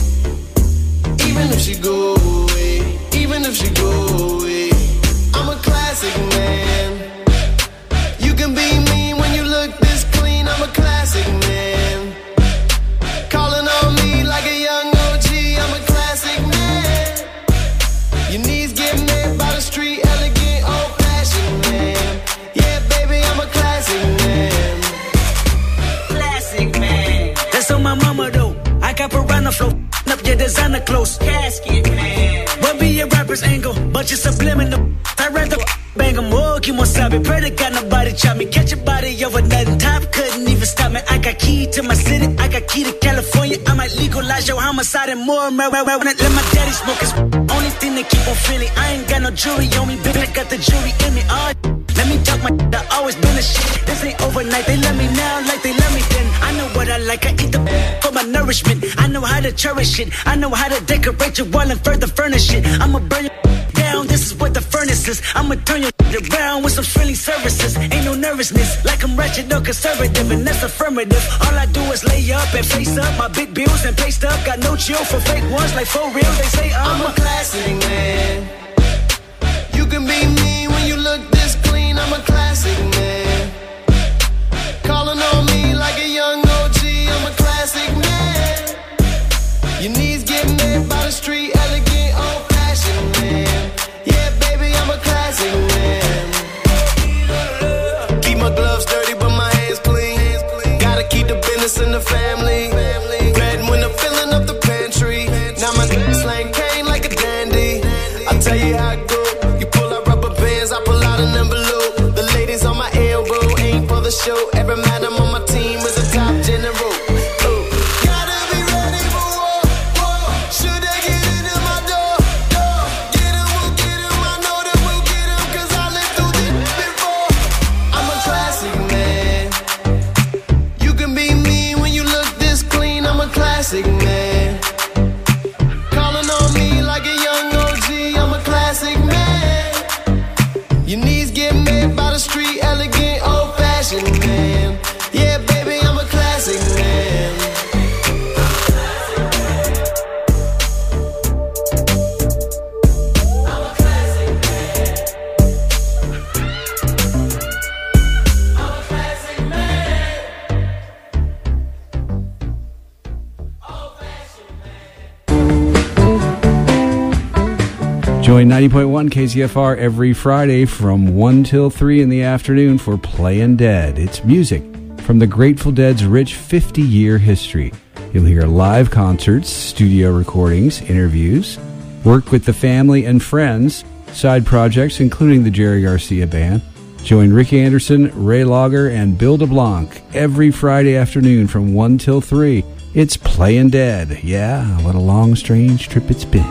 even if she go away, even if she go away, I'm a classic man. You can be mean when you look this clean. I'm a classic man. Calling on me like a young OG. I'm a classic man. Your knees get met by the street, elegant, old-fashioned man. Yeah, baby, I'm a classic man. Classic man. That's on my mama though. I got piranha flow, up your designer clothes. Casket man. What be your rapper's angle? But you're subliminal. I'd rather bang 'em all, keep on stopping. Pray to God nobody chop me. Catch your body over nothing. Top couldn't even stop me. I got key to my city. I got key to California. I might legalize your homicide and more. Let my daddy smoke his only thing they keep on feeling. I ain't got no jewelry on me, bitch. I got the jewelry in me. Let me talk my I always been a shit. This ain't overnight. They love me now like they love me then. I know what I like. I eat the for my nourishment. I know how to cherish it. I know how to decorate your wall and further furnish it. I'ma burn your down. This is what the furnace is. I'ma turn your around with some friendly services. Ain't no nervousness. Like I'm wretched or conservative, and that's affirmative. All I do is lay up and face up my big bills and pay stuff. Got no chill for fake ones like for real. They say I'm a classic man. You can be mean when you look this clean. I'm a classic man. Calling on me like a young OG. I'm a classic man. Your knees get met by the street, elegant, old-fashioned man. Yeah, baby, I'm a classic man. Keep my gloves dirty, but my hands clean. Gotta keep the business in the family. Red when I'm filling up the pantry. Now my slang cane like a dandy. I tell you how it go. You pull out rubber bands, I pull out an envelope. The ladies on my elbow ain't for the show. Every man I'm on my team is a top general. Gotta be ready for war. Should they get into my door? Get 'em, we'll get 'em. I know that we'll get 'em, 'cause I lived through this before. I'm a classic man. You can be mean when you look this clean. I'm a classic man. Calling on me like a young OG. I'm a classic man. Your knees get met by the street, elegant, old-fashioned man. Yeah, baby, I'm a classic man. I'm a classic man. I'm a classic man. Join 90.1 KZFR every Friday from 1 till 3 in the afternoon for Playin' Dead. It's music from the Grateful Dead's rich 50-year history. You'll hear live concerts, studio recordings, interviews, work with the family and friends, side projects including the Jerry Garcia Band. Join Rick Anderson, Ray Lager, and Bill DeBlanc every Friday afternoon from 1 till 3. It's Playin' Dead. Yeah, what a long, strange trip it's been.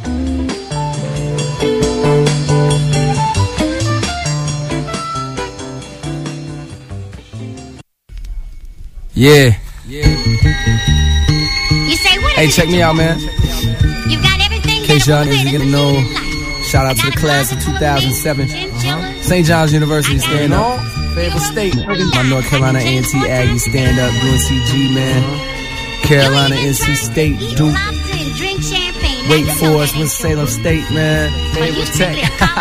Yeah. You say what? Hey, check me out, man. You got everything. In case y'all niggas get to know, shout out to the class of 2007. St. John's University, stand up. Favorite state. My North Carolina A&T Aggies, stand up. UNCG, man. Carolina, NC State, Duke. Drink champagne. Wake Forest, Winston-Salem State, man. Fayetteville Tech.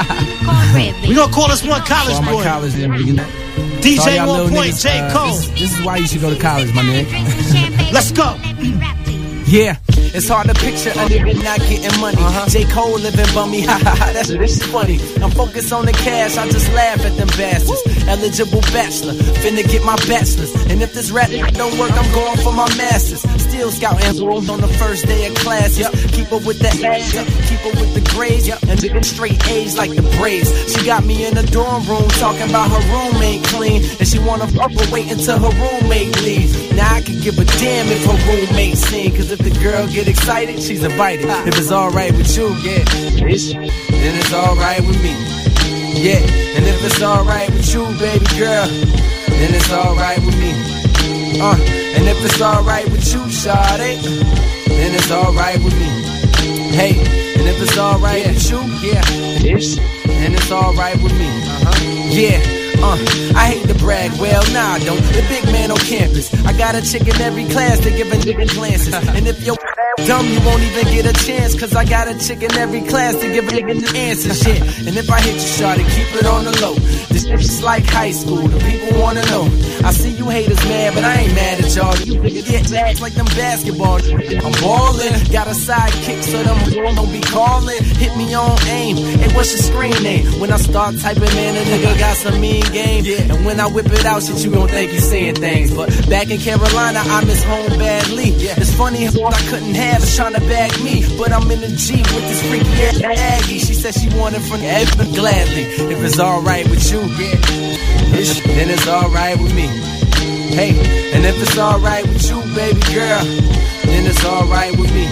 We gonna call this one college all my boy. college niggas, you know. DJ 1 Point, J. Cole. This is why you should go to college, my nigga. Let's go. Yeah, it's hard to picture a nigga not getting money. J. Cole living bummy, ha ha ha, this is funny. I'm focused on the cash, I just laugh at them bastards. Eligible bachelor, finna get my bachelor's. And if this rap don't work, I'm going for my master's. Still scouting on the first day of classes. Keep up with the ass, keep up with the grades, and digging straight A's like the Braves. She got me in the dorm room talking about her roommate clean, and she wanna fuck her wait until her roommate leaves. Now I can give a damn if her roommate sing, cause if the girl get excited, she's invited. If it's alright with you, yeah, then it's alright with me. Yeah, and if it's alright with you, baby girl, then it's alright with me. And if it's alright with you, shawty, then it's alright with me. Hey, and if it's alright with you, yeah, then it's alright with me. Yeah. I hate to brag, well, nah, I don't. The big man on campus. I got a chick in every class that give a nigga glances. And if you're dumb, you won't even get a chance, cause I got a chick in every class to give a nigga the answers, shit. And if I hit you, shawty, keep it on the low. This shit's like high school, the people wanna know. I see you haters mad, but I ain't mad at y'all. You niggas get bags like them basketball. I'm ballin', got a sidekick so them don't be callin'. Hit me on aim, hey, what's your screen name? When I start typing, man, a nigga got some mean game. And when I whip it out, shit, you gon' think he's saying things. But back in Carolina, I miss home badly. It's funny how I couldn't have is trying to bag me, but I'm in the Jeep with this freaky ass Aggie. She said she wanted from Evan gladly. If it's alright with you, then it's alright with me. Hey, and if it's alright with you, baby girl, then it's alright with me.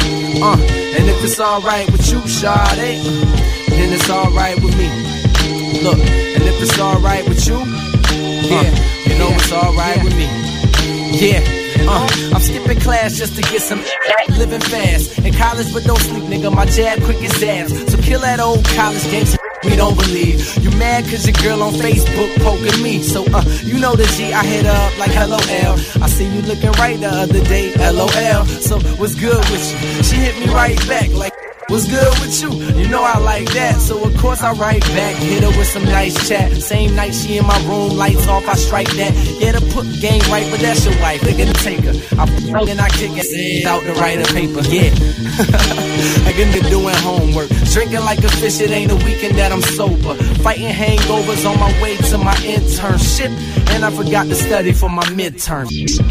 And if it's alright with you, shawty, then it's alright with me. Look, and if it's alright with you, yeah, you know it's alright with me. Yeah, I'm skipping class just to get some living fast. In college, but don't sleep, nigga, my jab quick as abs. So kill that old college game, we don't believe. You mad cause your girl on Facebook poking me. So, you know the G, I hit her up like hello L. I see you looking right the other day, LOL. So, what's good with you? She hit me right back like, what's good with you? You know I like that, so of course I write back. Hit her with some nice chat. Same night she in my room, lights off, I strike that. Yeah, to put game right, but that's your wife. Nigga to take her. I fuck and I kick it out to write a paper. Yeah, I get to doing homework, drinking like a fish. It ain't a weekend that I'm sober. Fighting hangovers on my way to my internship, and I forgot to study for my midterm.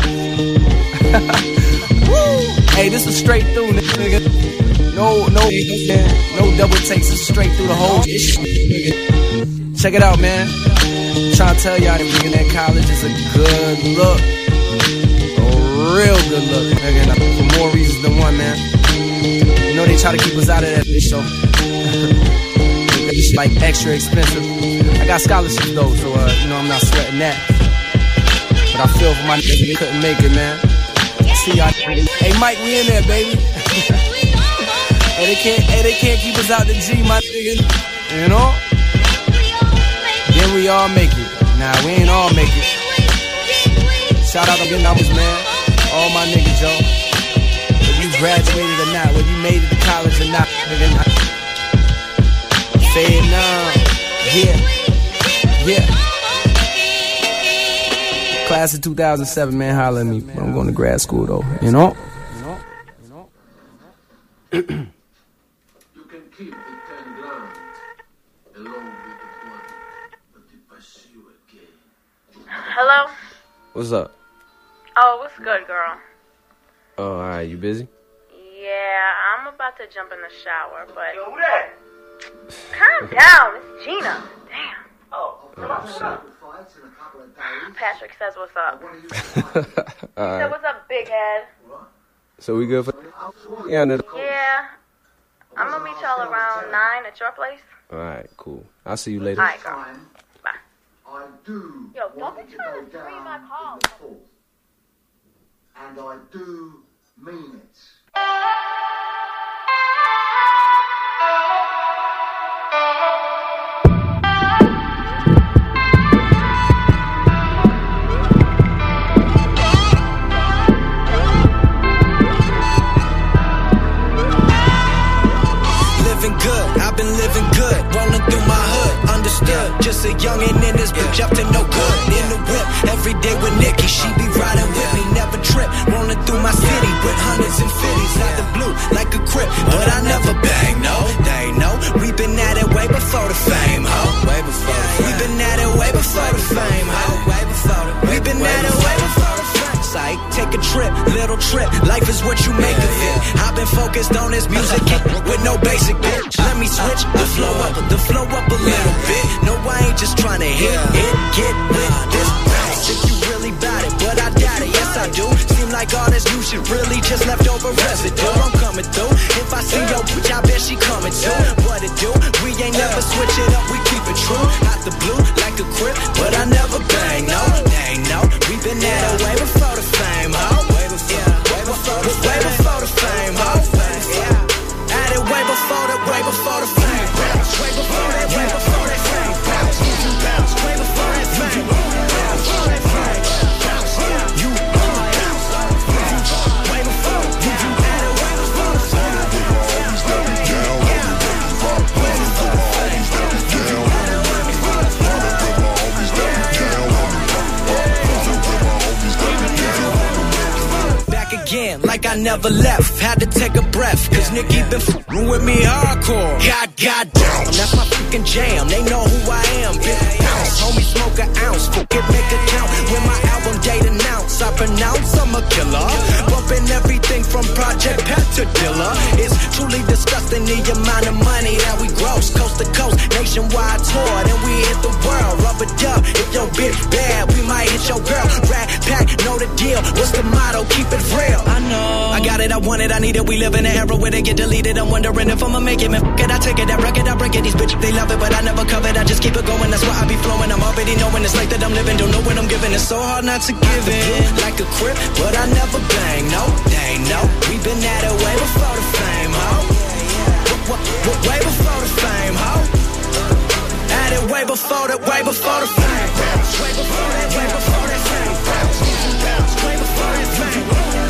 Hey, this is straight through, nigga. No double takes. This is straight through the whole shit. Check it out, man. I'm trying to tell y'all that being at college is a good look. A real good look, nigga. For more reasons than one, man. You know they try to keep us out of that show. It's like extra expensive. I got scholarships though, so you know I'm not sweating that. But I feel for my niggas that couldn't make it, man. See y'all. Hey Mike, we in there, baby. Hey, they can't keep us out the G, my nigga. You know? Then we all make it. Nah, we ain't all make it. Shout out to the numbers, man. All my niggas, yo. Whether you graduated or not, whether you made it to college or not, nigga. Say it now. Yeah. Class of 2007, man, holla at me. I'm going to grad school, though. You know? Hello? What's up? Oh, what's good, girl? Oh, alright, you busy? Yeah, I'm about to jump in the shower, but... Calm down, it's Gina. Damn. Oh, shit. Patrick says what's up. He said, what's up, big head? So we good for... Yeah, I'm gonna meet y'all around 9 at your place. Alright, cool. I'll see you later. Alright, girl. Bye. I do. Yo, don't be trying to scream my call. And I do mean it. Understood, just a youngin' in this bitch up to no good. In the whip, every day with Nikki, she be riding with me, never trip. Rolling through my city with hundreds and fifties, out the blue like a crip. But I never bang, no, they know. We been at it way before the fame, ho. Way before the fame. We been at it way before the fame, ho. Way before the. We been at it way before the fame. Psych, take a trip, little trip. Life is what you make of it. I've been focused on this music with no basic bitch. Let me switch the flow up a little bit. No, I ain't just trying to hit, get with this bounce. If you really bout it, but I doubt it, yes I do. Seem like all this new shit really just left over residue. I'm coming through. If I see your bitch, I bet she coming too. What it do? We ain't never switch it up, we keep it true. Out the blue, like a crib, but I never bang, no, they ain't no. We been at it way before the fame, ho. Way before the fame, ho. At it way before the fame. Way before that, way before that fame. Way before that fame. Way before that fame. You way before. At it way before the fame. Back again, like I never left. Had to take a breath, cause Nicki been f***ing with me hardcore. Goddamn, that's my freaking jam. They know who I am. Big bounce, homie, smoke an ounce. Fuck it, make a count. When my album date announce, I pronounce I'm a killer. Bumping everything from Project Pet to Dilla. It's truly disgusting the amount of money that we gross. Coast to coast, nationwide tour, then we hit the world. Rubber duck, if your bitch bad, we might hit your girl. Rat pack, know the deal. What's the motto? Keep it real. I know. I got it, I want it, I need it. We live in an era where they get deleted. I'm wondering if I'ma make it, man. F*** it, I take it, I wreck it, I break it. These bitches, they love it, but I never cover it. I just keep it going, that's why I be flowing. I'm already knowing it's like that I'm living. Don't know what I'm giving. It's so hard not to give in. Like a crip, but I never bang. No, they ain't no. We been at it way before the fame, ho. Way before the fame, ho. At it way before the fame. Way before that, way before that fame. Way before that fame.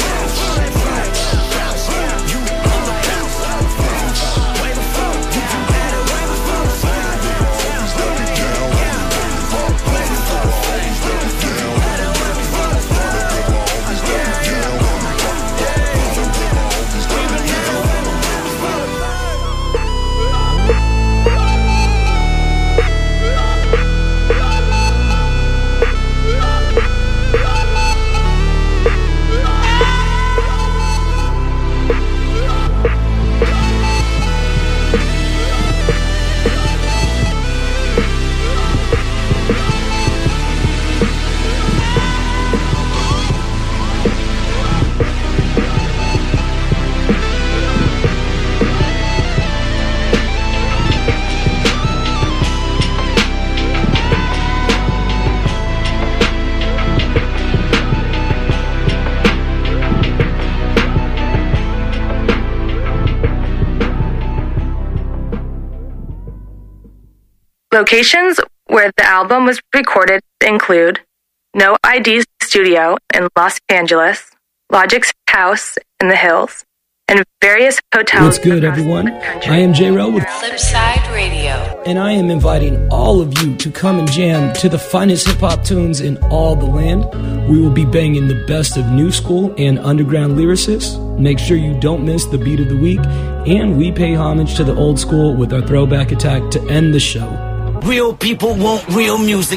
Locations where the album was recorded include No ID Studio in Los Angeles, Logic's house in the hills, and various hotels. What's good, everyone? I am J-Ro with Flipside Radio, and I am inviting all of you to come and jam to the finest hip-hop tunes in all the land. We will be banging the best of new school and underground lyricists. Make sure you don't miss the beat of the week, and we pay homage to the old school with our throwback attack to end the show. Real people want real music.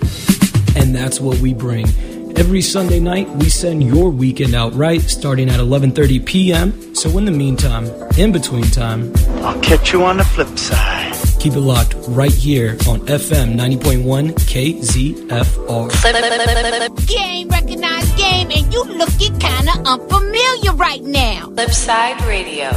And that's what we bring. Every Sunday night, we send your weekend out right, starting at 11:30 p.m. So in the meantime, in between time, I'll catch you on the flip side. Keep it locked right here on FM 90.1 KZFR. Game, recognized game, and you looking kinda unfamiliar right now. Flipside Radio.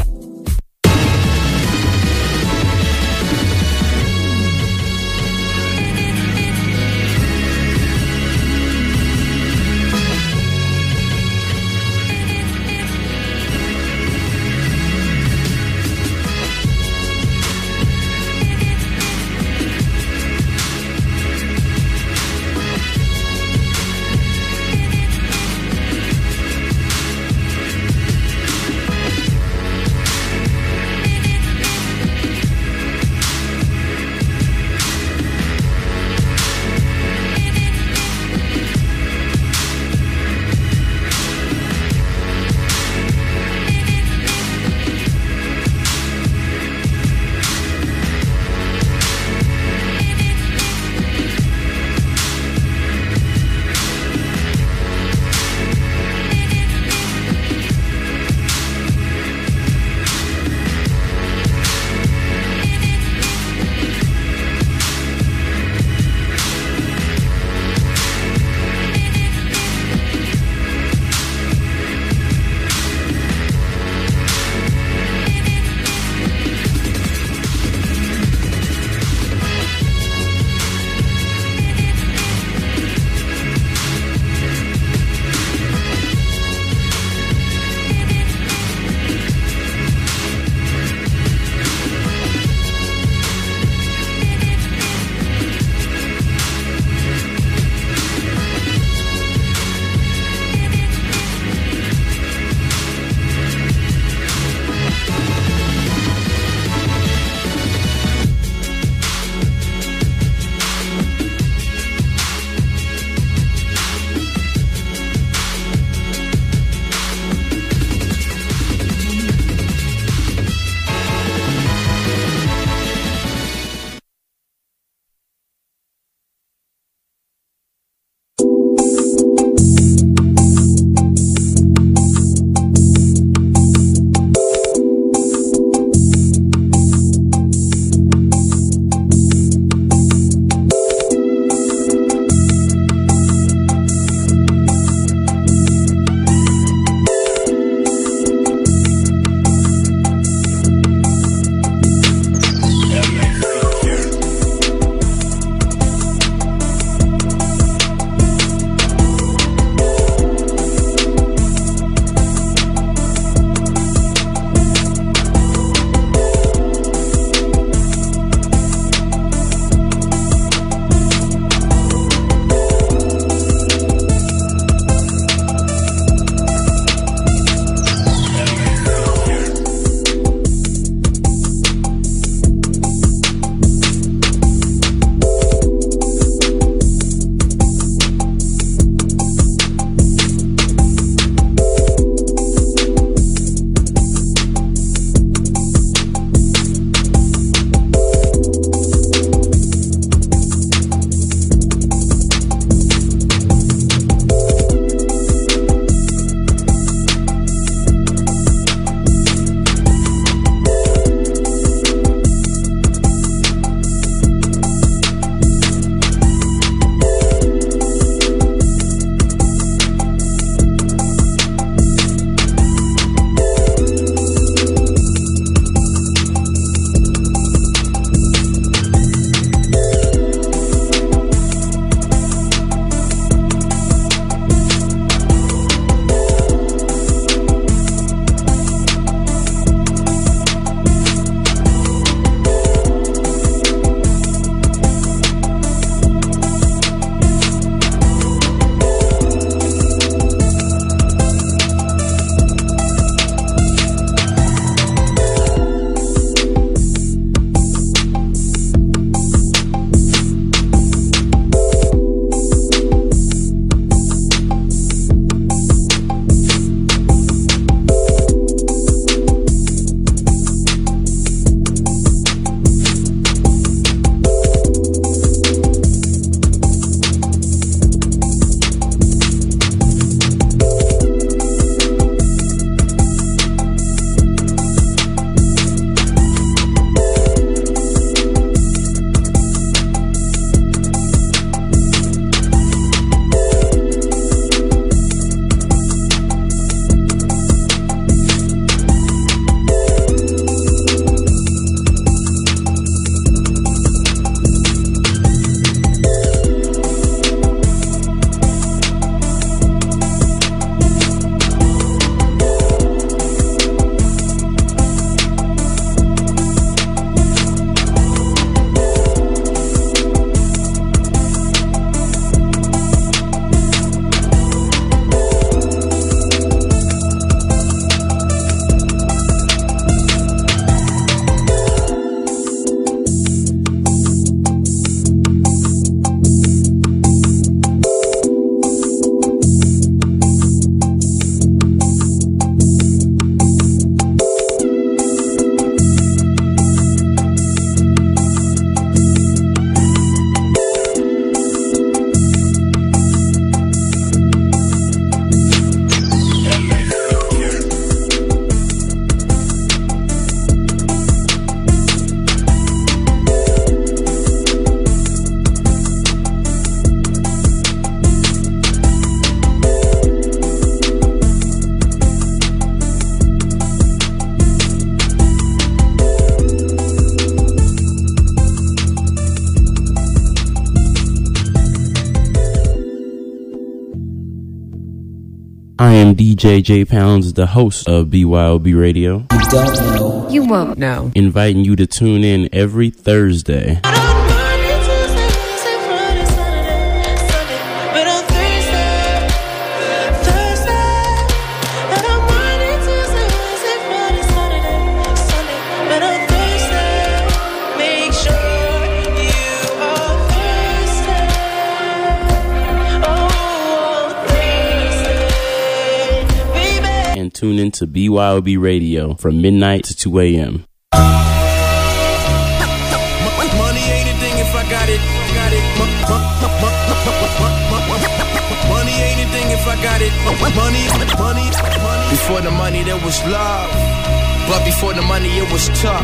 I am DJ J Pounds, the host of BYOB Radio. You don't know. You won't know. Inviting you to tune in every Thursday. Tune in to BYOB Radio from midnight to 2 a.m. Money ain't a thing if I got it. Money ain't a thing if I got it. Money. Before the money there was love, but before the money it was tough.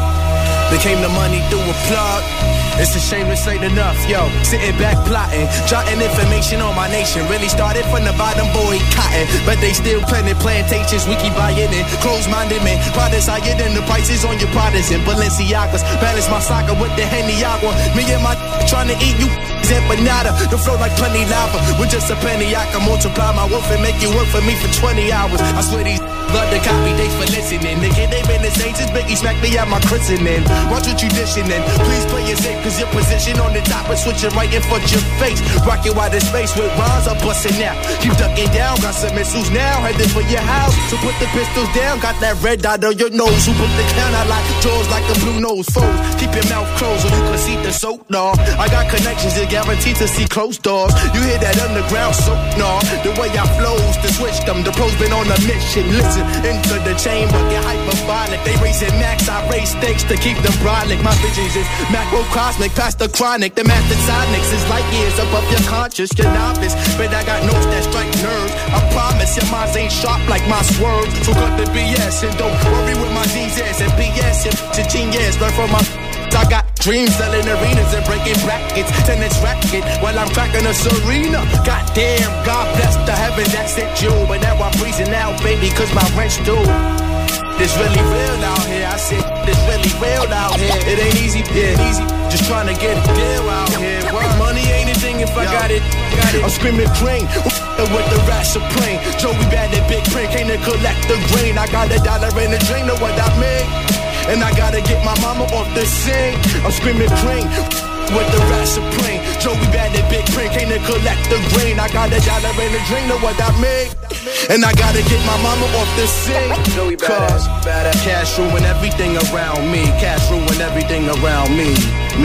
Became the money through a plug. It's a shame this ain't enough, yo. Sitting back plotting, jotting information on my nation. Really started from the bottom, boy, cotton. But they still planting plantations, we keep buying in. Close-minded men, products higher than the prices on your products and Balenciagas. Balance my soccer with the Henny Agua. Me and my trying to eat you empanada. The flow like plenty lava. With just a penny, I can multiply my worth and make you work for me for 20 hours. I swear these love the copy, they for listening. Nigga, they been the same since Biggie smacked me at my christening. Watch what you dishing in. Please play it safe, cause your position on the top is switching right in front your face. Rocking wide in space with rhymes, I'm busting out. Keep ducking down, got some missiles now, headed for your house. So put the pistols down, got that red dot on your nose. Who put the count out like jaws like the blue nose foes. Keep your mouth closed so you can see the soap, dog. I got connections that guaranteed to see closed doors. You hear that underground soap, nah. The way I flows to switch them. The pros been on a mission. Listen, into the chamber, get hyperbolic. They raising max, I raise stakes to keep them brolic. My visions is macrocosmic, past the chronic. The master sonics is light years above your conscious, your novice. But I got notes that strike nerves. I promise your minds ain't sharp like my swerves. So cut the BS and don't worry with my Z's and BS. If it's genius, learn from my. I got dreams selling arenas and breaking brackets. Tennis racket while I'm cracking a Serena. Goddamn, God bless the heaven that sent you. But now I'm freezing out, baby, cause my rent's due. This really real out here. I said, this really real out here. It ain't easy, just trying to get a deal out here. Well, money ain't a thing if I got it. I'm screaming green with the rat supreme. Joey bad and big print, came to collect the green. I got $1 in the dream, know what I mean? And I gotta get my mama off the scene. I'm screaming green with the rat supreme. Joey bad and big print, came to collect the green. I got $1 in the dream, know what I mean? And I gotta get my mama off the scene. Joey badass, cash ruin everything around me. Cash ruin everything around me.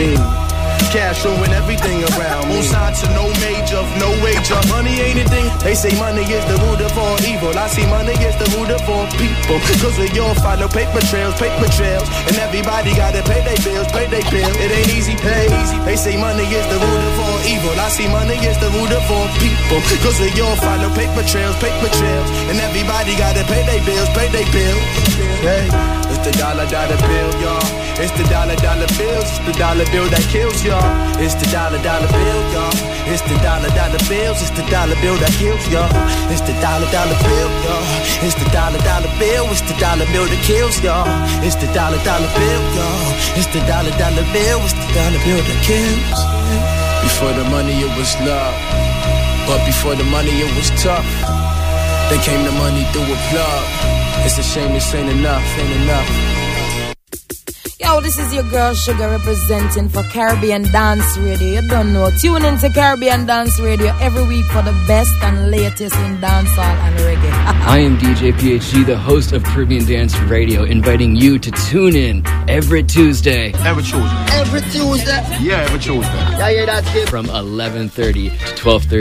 Cash ruin everything around me. On sign to no major, no wager. Money ain't a thing. They say money is the root of all evil. I see money is the root of all people. Cause we all follow paper trails. And everybody gotta pay their bills. It ain't easy, They say money is the root of all evil. I see money is the root of all people. Cause we all follow paper trails. And everybody gotta pay their bills. Hey, it's the dollar bill, y'all. It's the dollar bills. It's the dollar bill that kills y'all. It's the dollar bill, y'all. It's the dollar bills. It's the dollar bill that kills y'all. It's the dollar bill, y'all. It's the dollar bill. It's the dollar bill that kills y'all. It's the dollar bill, y'all. It's the dollar bill. It's the dollar bill that kills. Before the money, it was love. But before the money, it was tough. Then came the money through a plug. It's a shame this ain't enough. Yo, this is your girl Sugar representing for Caribbean Dance Radio. You don't know. Tune in to Caribbean Dance Radio every week for the best and latest in dancehall and reggae. I am DJ PhD, the host of Caribbean Dance Radio, inviting you to tune in every Tuesday. Every Tuesday? Every Tuesday? Yeah, every Tuesday. Yeah, that's it. From 11:30 to 12:30.